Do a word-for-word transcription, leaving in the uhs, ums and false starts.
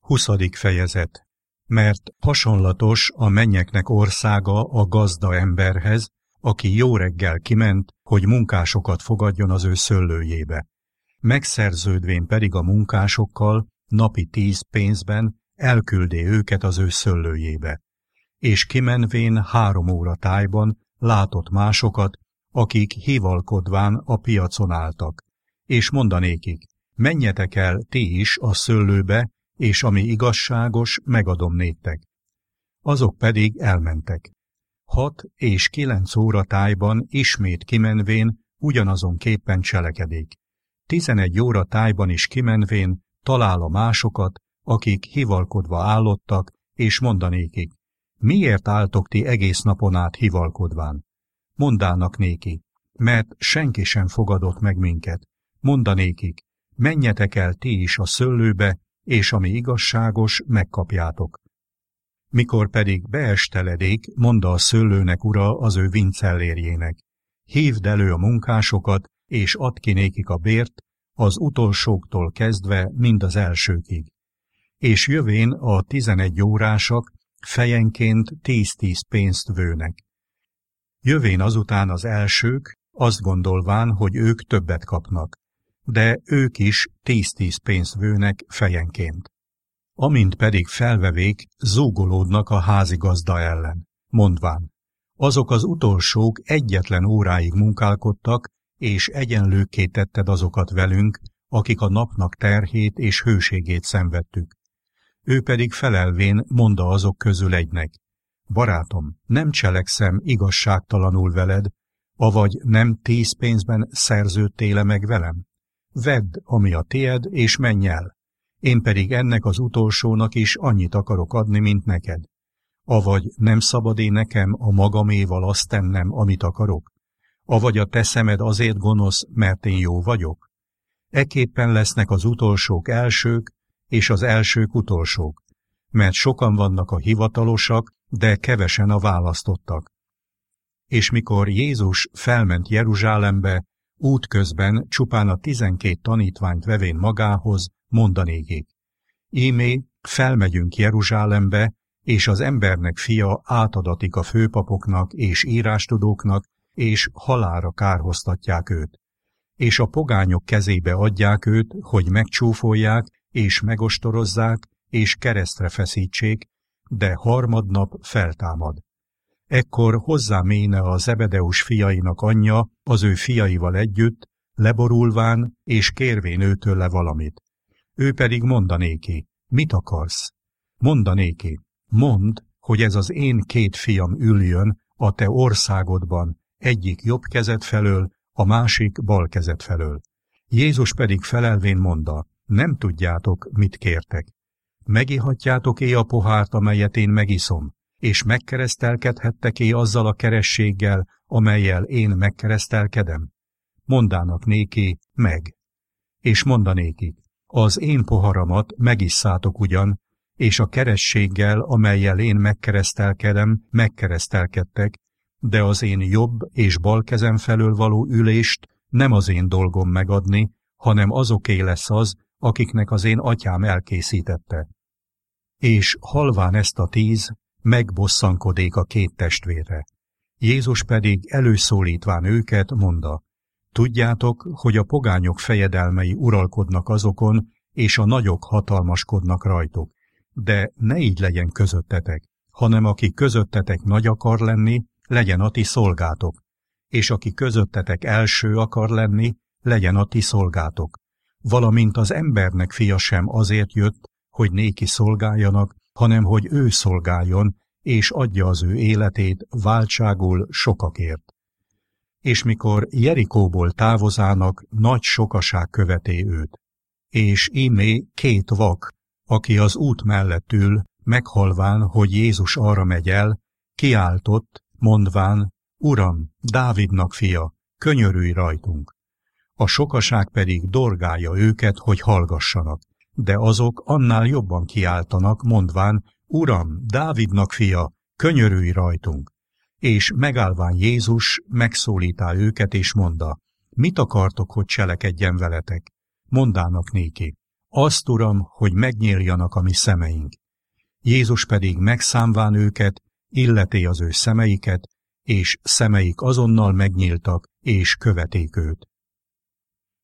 Huszadik fejezet. Mert hasonlatos a mennyeknek országa a gazda emberhez, aki jó reggel kiment, hogy munkásokat fogadjon az ő szőlőjébe. Megszerződvén pedig a munkásokkal, napi tíz pénzben elküldé őket az ő szőlőjébe. És kimenvén három óra tájban látott másokat, akik hivalkodván a piacon álltak, és mondanékik, menjetek el ti is a szőlőbe, és ami igazságos, megadom néktek. Azok pedig elmentek. Hat és kilenc óra tájban ismét kimenvén ugyanazon képpen cselekedik. Tizenegy óra tájban is kimenvén talál a másokat, akik hivalkodva állottak, és mondanékik, miért álltok ti egész napon át hivalkodván? Mondának néki, mert senki sem fogadott meg minket. Mondanékik, menjetek el ti is a szőlőbe, és ami igazságos, megkapjátok. Mikor pedig beesteledék, mondta a szőlőnek ura az ő vincellérjének, hívd elő a munkásokat, és add ki nékik a bért, az utolsóktól kezdve mind az elsőkig. És jövén a tizenegy órásak fejenként tíz-tíz pénzt vőnek. Jövén azután az elsők, azt gondolván, hogy ők többet kapnak, de ők is tíz-tíz pénzt vőnek fejenként. Amint pedig felvevék, zúgolódnak a házigazda ellen, mondván, azok az utolsók egyetlen óráig munkálkodtak, és egyenlőkké tetted azokat velünk, akik a napnak terhét és hőségét szenvedtük. Ő pedig felelvén mondta azok közül egynek, barátom, nem cselekszem igazságtalanul veled, avagy nem tíz pénzben szerződtél meg velem? Vedd, ami a tied, és menj el. Én pedig ennek az utolsónak is annyit akarok adni, mint neked. Avagy nem szabad én nekem a magaméval azt tennem, amit akarok? Avagy a te szemed azért gonosz, mert én jó vagyok? Ekképpen lesznek az utolsók elsők, és az elsők utolsók, mert sokan vannak a hivatalosak, de kevesen a választottak. És mikor Jézus felment Jeruzsálembe, útközben csupán a tizenkét tanítványt vevén magához, mondanékik. Ímé, felmegyünk Jeruzsálembe, és az embernek fia átadatik a főpapoknak és írástudóknak, és halálra kárhoztatják őt. És a pogányok kezébe adják őt, hogy megcsúfolják, és megostorozzák, és keresztre feszítsék, de harmadnap feltámad. Ekkor hozzáméne a Zebedeus fiainak anyja az ő fiaival együtt, leborulván, és kérvén őtőle valamit. Ő pedig mondanéki, mit akarsz? Mondanéki, mondd, hogy ez az én két fiam üljön a te országodban, egyik jobb kezed felől, a másik bal kezed felől. Jézus pedig felelvén mondta, nem tudjátok, mit kértek. Megihatjátok-é a pohárt, amelyet én megiszom, és megkeresztelkedhettek-é azzal a kerességgel, amellyel én megkeresztelkedem? Mondának néki, meg. És mondanékik, az én poharamat megisszátok ugyan, és a kerességgel, amellyel én megkeresztelkedem, megkeresztelkedtek, de az én jobb és bal kezem felől való ülést nem az én dolgom megadni, hanem azoké lesz az, akiknek az én atyám elkészítette. És halván ezt a tíz, megbosszankodék a két testvérre. Jézus pedig előszólítván őket mondta, tudjátok, hogy a pogányok fejedelmei uralkodnak azokon, és a nagyok hatalmaskodnak rajtuk, de ne így legyen közöttetek, hanem aki közöttetek nagy akar lenni, legyen a ti szolgátok, és aki közöttetek első akar lenni, legyen a ti szolgátok. Valamint az embernek fia sem azért jött, hogy néki szolgáljanak, hanem hogy ő szolgáljon, és adja az ő életét váltságul sokakért. És mikor Jerikóból távozának, nagy sokaság követé őt. És ímé két vak, aki az út mellett ül, meghalván, hogy Jézus arra megy el, kiáltott, mondván, Uram, Dávidnak fia, könyörülj rajtunk. A sokaság pedig dorgálja őket, hogy hallgassanak, de azok annál jobban kiáltanak, mondván, Uram, Dávidnak fia, könyörülj rajtunk. És megállván Jézus megszólítá őket, és mondta, mit akartok, hogy cselekedjen veletek? Mondának néki, Azt, Uram, hogy megnyíljanak a mi szemeink. Jézus pedig megszámván őket, illeté az ő szemeiket, és szemeik azonnal megnyíltak, és követték őt.